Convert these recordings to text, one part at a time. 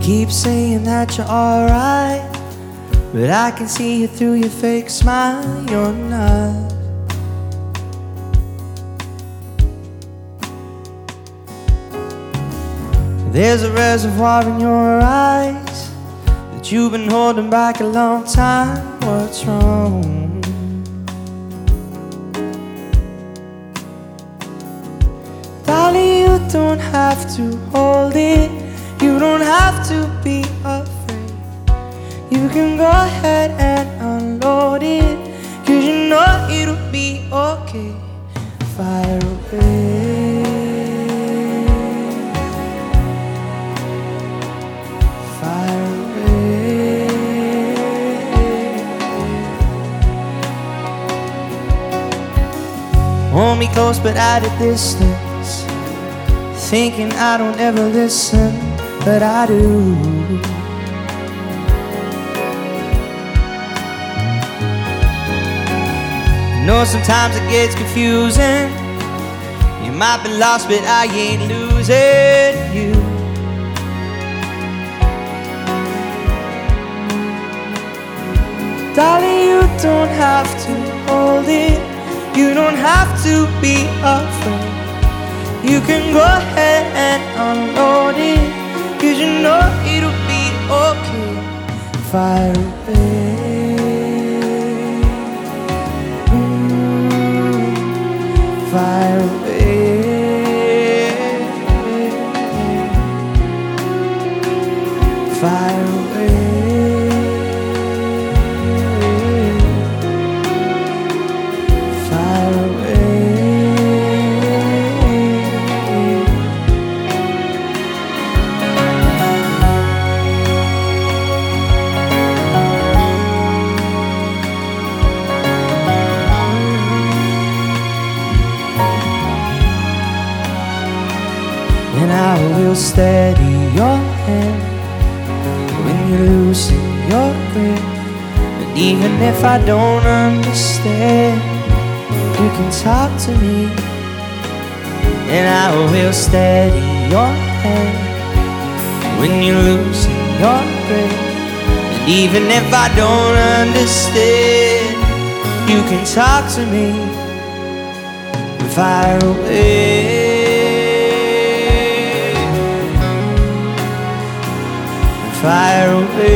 keep saying that you're alright, but I can see it through your fake smile. You're not. There's a reservoir in your eyes that you've been holding back a long time. What's wrong? Darling, you don't have to hold it. You don't have to be afraid. You can go ahead and unload it, 'cause you know it'll be okay. Fire away, fire away. Hold me close but at a distance, thinking I don't ever listen, but I do. I know sometimes it gets confusing. You might be lost, but I ain't losing you. Darling, you don't have to hold it. You don't have to be afraid. You can go ahead and unload it, 'cause you know it'll be okay. Fire away, fire away, fire away, fire away. And I will steady your hand when you loosen your grip. And even if I don't understand, you can talk to me. And I will steady your hand when you loosen your grip. And even if I don't understand, you can talk to me. Fire away, fire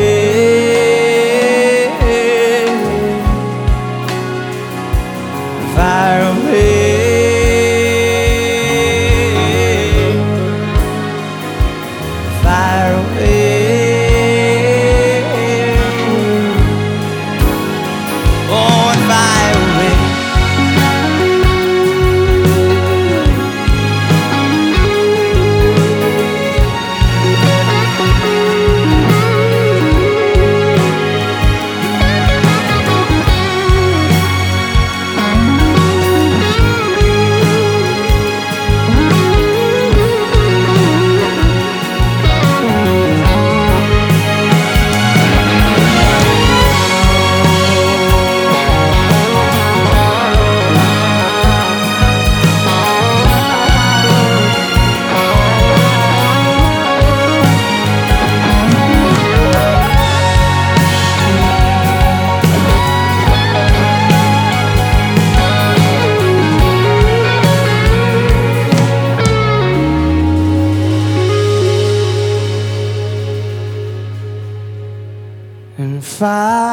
away, fire away, fire away, oh, and fire away. And fire